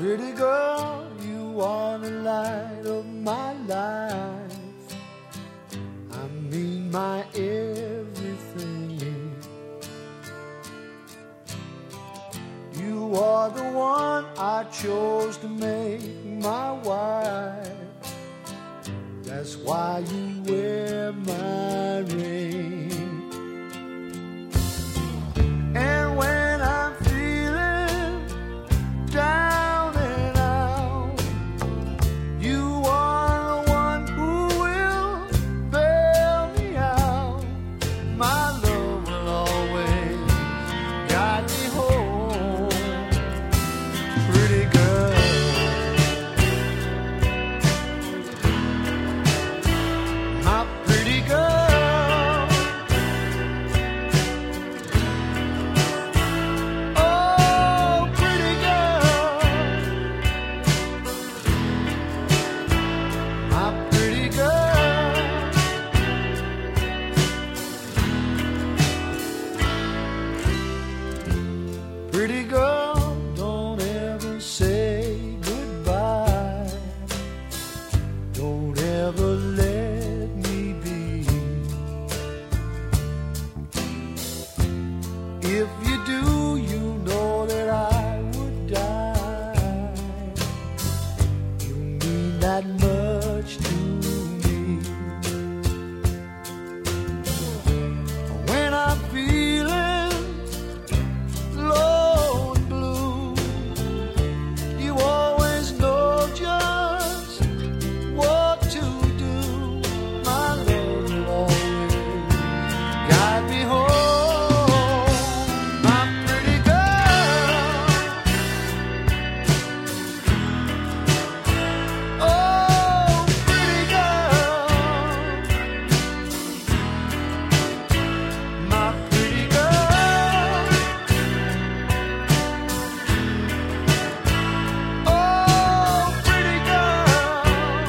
Pretty girl, you are the light of my life. I mean my everything. You are the one I chose to make my wife. That's why you wear my ring. And when I'm feeling down and out, you are the one who will bail me out. My love will always guide me home. Pretty girl, my pretty girl. Oh, pretty girl, my pretty girl. Pretty girl, don't ever say goodbye. Don't ever let me be. If you do, you know that I would die. You mean that much to me. When I'm feeling low and blue, you always know just what to do. My love will always guide me home. My pretty girl. Oh, pretty girl. My pretty girl. Oh, pretty girl.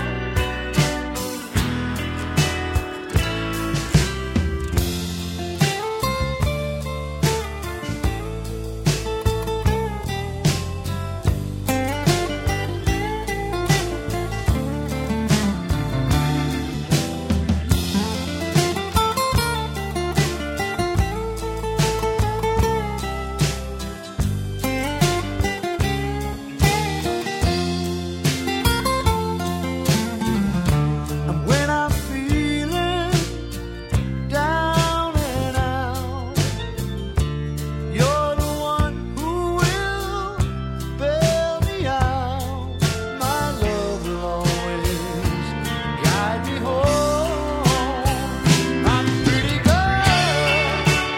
And when I'm feeling down and out, you're the one who will bail me out. My love will always guide me home. My pretty girl.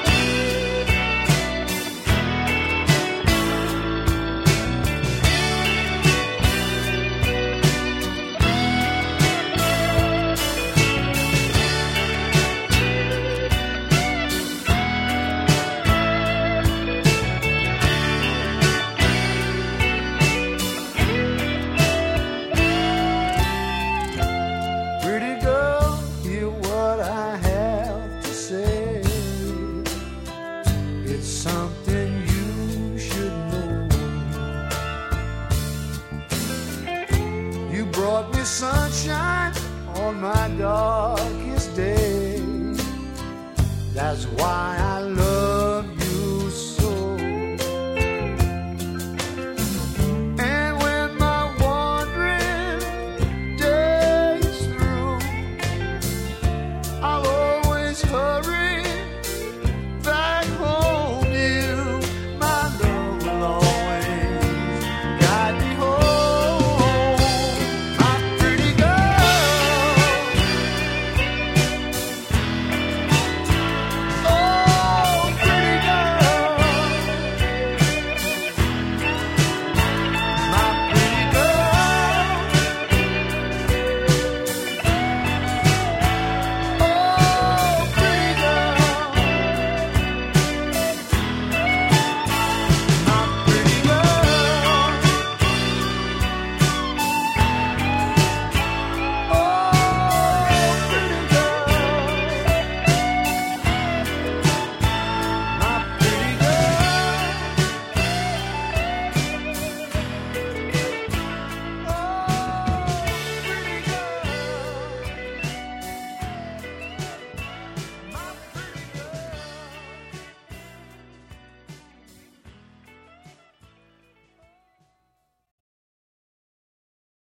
Pretty girl, hear what I have to say. It's something you should know. You brought me sunshine on my darkest day. That's why I love